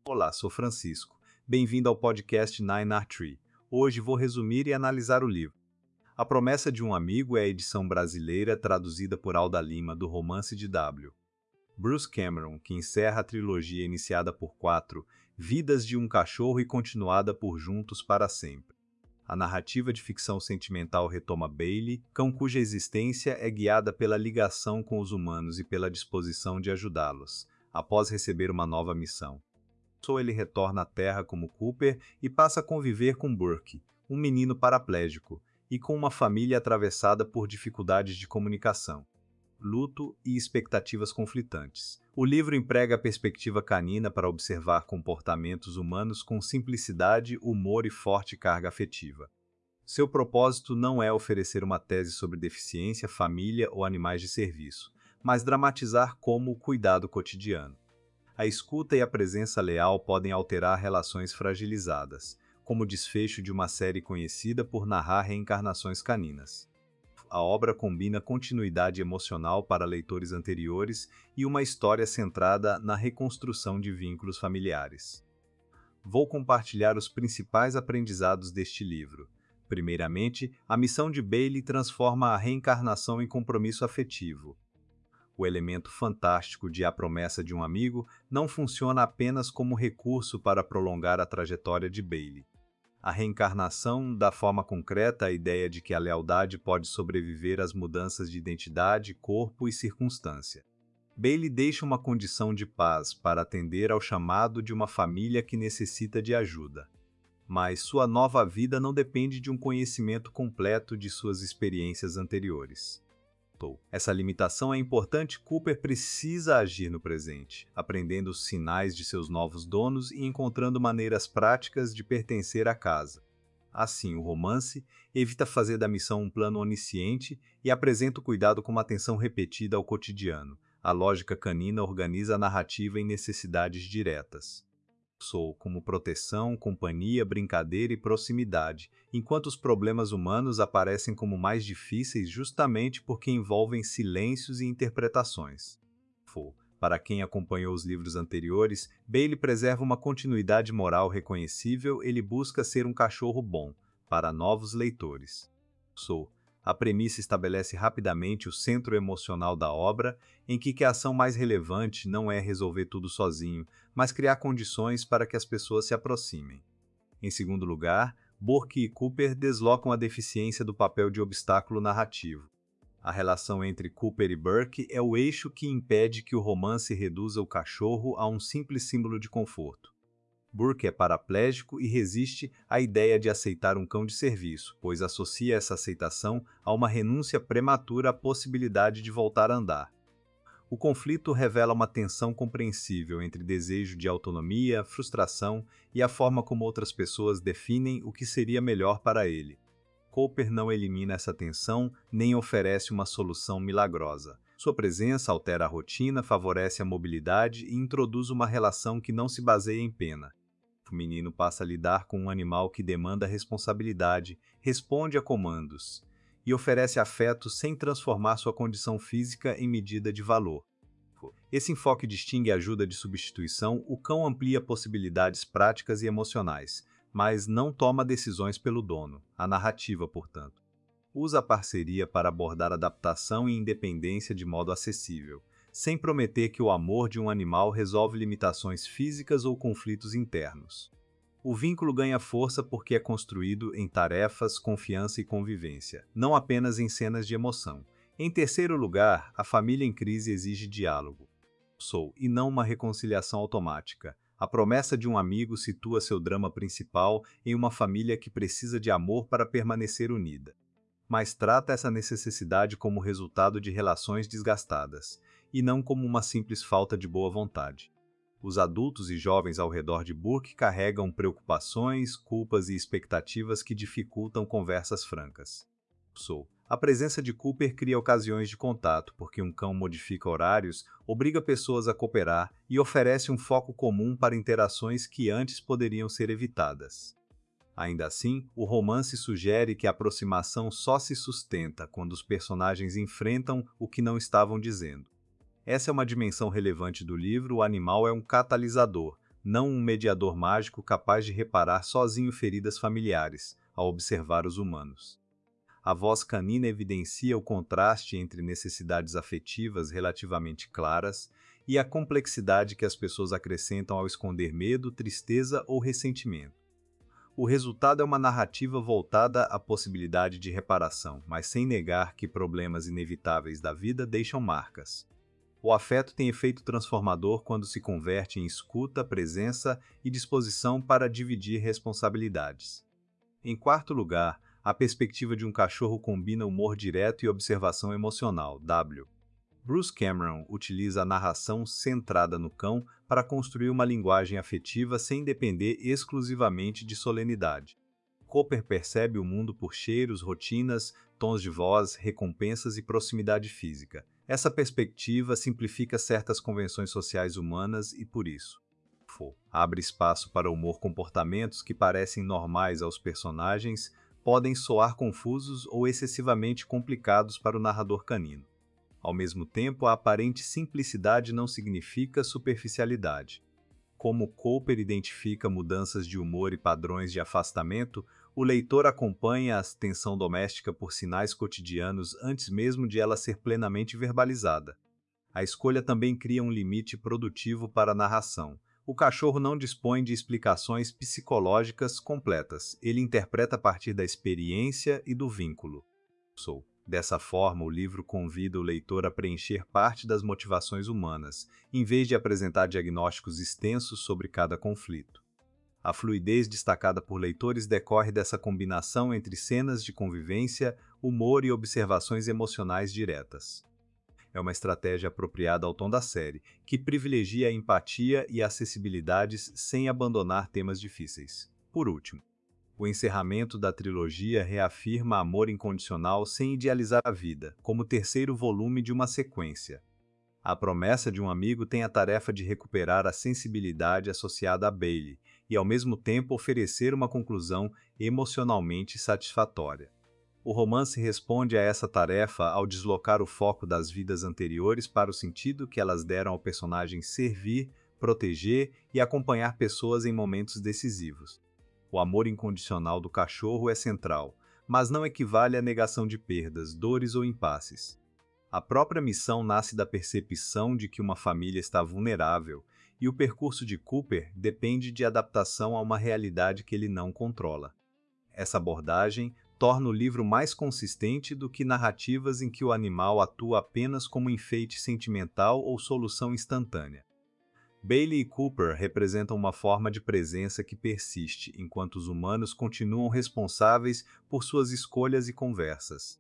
Olá, sou Francisco. Bem-vindo ao podcast Nine Art Tree. Hoje vou resumir e analisar o livro. A Promessa de um Amigo é a edição brasileira traduzida por Alda Lima do Romance de W. Bruce Cameron, que encerra a trilogia iniciada por 4, Vidas de um Cachorro e continuada por Juntos para Sempre. A narrativa de ficção sentimental retoma Bailey, cão cuja existência é guiada pela ligação com os humanos e pela disposição de ajudá-los, após receber uma nova missão. Ele retorna à Terra como Cooper e passa a conviver com Burke, um menino paraplégico, e com uma família atravessada por dificuldades de comunicação, luto e expectativas conflitantes. O livro emprega a perspectiva canina para observar comportamentos humanos com simplicidade, humor e forte carga afetiva. Seu propósito não é oferecer uma tese sobre deficiência, família ou animais de serviço, mas dramatizar como o cuidado cotidiano. A escuta e a presença leal podem alterar relações fragilizadas, como o desfecho de uma série conhecida por narrar reencarnações caninas. A obra combina continuidade emocional para leitores anteriores e uma história centrada na reconstrução de vínculos familiares. Vou compartilhar os principais aprendizados deste livro. Primeiramente, a missão de Bailey transforma a reencarnação em compromisso afetivo. O elemento fantástico de A Promessa de um Amigo não funciona apenas como recurso para prolongar a trajetória de Bailey. A reencarnação dá forma concreta à ideia de que a lealdade pode sobreviver às mudanças de identidade, corpo e circunstância. Bailey deixa uma condição de paz para atender ao chamado de uma família que necessita de ajuda. Mas sua nova vida não depende de um conhecimento completo de suas experiências anteriores. Essa limitação é importante. Cooper precisa agir no presente, aprendendo os sinais de seus novos donos e encontrando maneiras práticas de pertencer à casa. Assim, o romance evita fazer da missão um plano onisciente e apresenta o cuidado com uma atenção repetida ao cotidiano. A lógica canina organiza a narrativa em necessidades diretas. Como proteção, companhia, brincadeira e proximidade, enquanto os problemas humanos aparecem como mais difíceis justamente porque envolvem silêncios e interpretações. Para quem acompanhou os livros anteriores, Bailey preserva uma continuidade moral reconhecível. Ele busca ser um cachorro bom, para novos leitores. A premissa estabelece rapidamente o centro emocional da obra, em que a ação mais relevante não é resolver tudo sozinho, mas criar condições para que as pessoas se aproximem. Em segundo lugar, Burke e Cooper deslocam a deficiência do papel de obstáculo narrativo. A relação entre Cooper e Burke é o eixo que impede que o romance reduza o cachorro a um simples símbolo de conforto. Burke é paraplégico e resiste à ideia de aceitar um cão de serviço, pois associa essa aceitação a uma renúncia prematura à possibilidade de voltar a andar. O conflito revela uma tensão compreensível entre desejo de autonomia, frustração e a forma como outras pessoas definem o que seria melhor para ele. Cooper não elimina essa tensão nem oferece uma solução milagrosa. Sua presença altera a rotina, favorece a mobilidade e introduz uma relação que não se baseia em pena. O menino passa a lidar com um animal que demanda responsabilidade, responde a comandos e oferece afeto sem transformar sua condição física em medida de valor. Esse enfoque distingue a ajuda de substituição. O cão amplia possibilidades práticas e emocionais, mas não toma decisões pelo dono. A narrativa, portanto, usa a parceria para abordar adaptação e independência de modo acessível, sem prometer que o amor de um animal resolve limitações físicas ou conflitos internos. O vínculo ganha força porque é construído em tarefas, confiança e convivência, não apenas em cenas de emoção. Em terceiro lugar, a família em crise exige diálogo. E não uma reconciliação automática. A Promessa de um Amigo situa seu drama principal em uma família que precisa de amor para permanecer unida, mas trata essa necessidade como resultado de relações desgastadas, e não como uma simples falta de boa vontade. Os adultos e jovens ao redor de Burke carregam preocupações, culpas e expectativas que dificultam conversas francas. A presença de Cooper cria ocasiões de contato, porque um cão modifica horários, obriga pessoas a cooperar e oferece um foco comum para interações que antes poderiam ser evitadas. Ainda assim, o romance sugere que a aproximação só se sustenta quando os personagens enfrentam o que não estavam dizendo. Essa é uma dimensão relevante do livro. O animal é um catalisador, não um mediador mágico capaz de reparar sozinho feridas familiares, ao observar os humanos. A voz canina evidencia o contraste entre necessidades afetivas relativamente claras e a complexidade que as pessoas acrescentam ao esconder medo, tristeza ou ressentimento. O resultado é uma narrativa voltada à possibilidade de reparação, mas sem negar que problemas inevitáveis da vida deixam marcas. O afeto tem efeito transformador quando se converte em escuta, presença e disposição para dividir responsabilidades. Em quarto lugar, a perspectiva de um cachorro combina humor direto e observação emocional, W. Bruce Cameron utiliza a narração centrada no cão para construir uma linguagem afetiva sem depender exclusivamente de solenidade. Cooper percebe o mundo por cheiros, rotinas, tons de voz, recompensas e proximidade física. Essa perspectiva simplifica certas convenções sociais humanas e, por isso, abre espaço para humor. Comportamentos que parecem normais aos personagens podem soar confusos ou excessivamente complicados para o narrador canino. Ao mesmo tempo, a aparente simplicidade não significa superficialidade. Como Cooper identifica mudanças de humor e padrões de afastamento, o leitor acompanha a tensão doméstica por sinais cotidianos antes mesmo de ela ser plenamente verbalizada. A escolha também cria um limite produtivo para a narração. O cachorro não dispõe de explicações psicológicas completas. Ele interpreta a partir da experiência e do vínculo. Dessa forma, o livro convida o leitor a preencher parte das motivações humanas, em vez de apresentar diagnósticos extensos sobre cada conflito. A fluidez destacada por leitores decorre dessa combinação entre cenas de convivência, humor e observações emocionais diretas. É uma estratégia apropriada ao tom da série, que privilegia a empatia e a acessibilidades sem abandonar temas difíceis. Por último, o encerramento da trilogia reafirma amor incondicional sem idealizar a vida, como o terceiro volume de uma sequência. A promessa de um amigo tem a tarefa de recuperar a sensibilidade associada a Bailey e, ao mesmo tempo, oferecer uma conclusão emocionalmente satisfatória. O romance responde a essa tarefa ao deslocar o foco das vidas anteriores para o sentido que elas deram ao personagem servir, proteger e acompanhar pessoas em momentos decisivos. O amor incondicional do cachorro é central, mas não equivale à negação de perdas, dores ou impasses. A própria missão nasce da percepção de que uma família está vulnerável, e o percurso de Cooper depende de adaptação a uma realidade que ele não controla. Essa abordagem torna o livro mais consistente do que narrativas em que o animal atua apenas como enfeite sentimental ou solução instantânea. Bailey e Cooper representam uma forma de presença que persiste, enquanto os humanos continuam responsáveis por suas escolhas e conversas.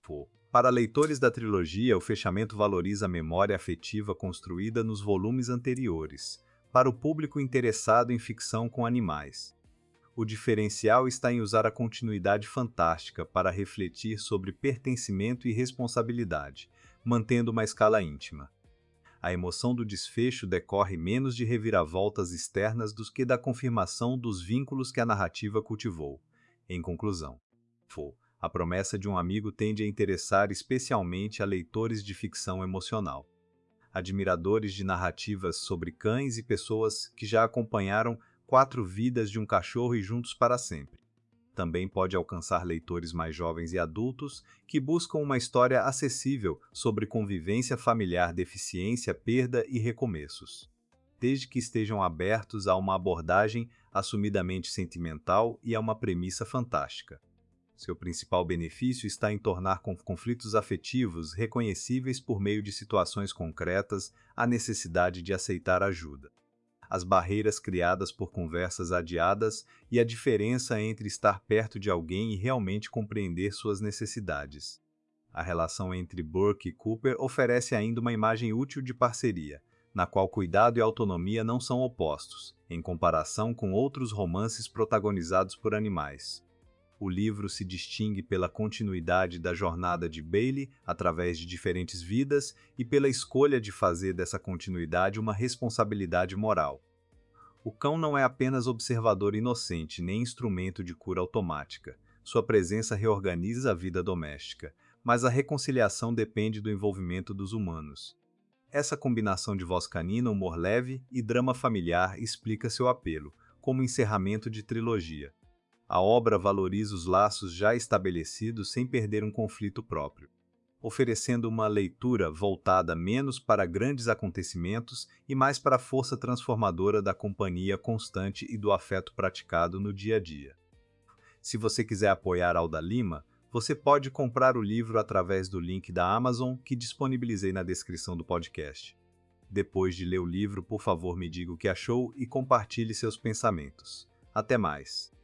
Para leitores da trilogia, o fechamento valoriza a memória afetiva construída nos volumes anteriores. Para o público interessado em ficção com animais, o diferencial está em usar a continuidade fantástica para refletir sobre pertencimento e responsabilidade, mantendo uma escala íntima. A emoção do desfecho decorre menos de reviravoltas externas do que da confirmação dos vínculos que a narrativa cultivou. Em conclusão, a promessa de um amigo tende a interessar especialmente a leitores de ficção emocional, admiradores de narrativas sobre cães e pessoas que já acompanharam 4 vidas de um cachorro e juntos para sempre. Também pode alcançar leitores mais jovens e adultos que buscam uma história acessível sobre convivência familiar, deficiência, perda e recomeços, desde que estejam abertos a uma abordagem assumidamente sentimental e a uma premissa fantástica. Seu principal benefício está em tornar conflitos afetivos reconhecíveis por meio de situações concretas, a necessidade de aceitar ajuda, as barreiras criadas por conversas adiadas e a diferença entre estar perto de alguém e realmente compreender suas necessidades. A relação entre Burke e Cooper oferece ainda uma imagem útil de parceria, na qual cuidado e autonomia não são opostos, em comparação com outros romances protagonizados por animais. O livro se distingue pela continuidade da jornada de Bailey através de diferentes vidas e pela escolha de fazer dessa continuidade uma responsabilidade moral. O cão não é apenas observador inocente nem instrumento de cura automática. Sua presença reorganiza a vida doméstica, mas a reconciliação depende do envolvimento dos humanos. Essa combinação de voz canina, humor leve e drama familiar explica seu apelo, como encerramento de trilogia. A obra valoriza os laços já estabelecidos sem perder um conflito próprio, oferecendo uma leitura voltada menos para grandes acontecimentos e mais para a força transformadora da companhia constante e do afeto praticado no dia a dia. Se você quiser apoiar Alda Lima, você pode comprar o livro através do link da Amazon que disponibilizei na descrição do podcast. Depois de ler o livro, por favor, me diga o que achou e compartilhe seus pensamentos. Até mais!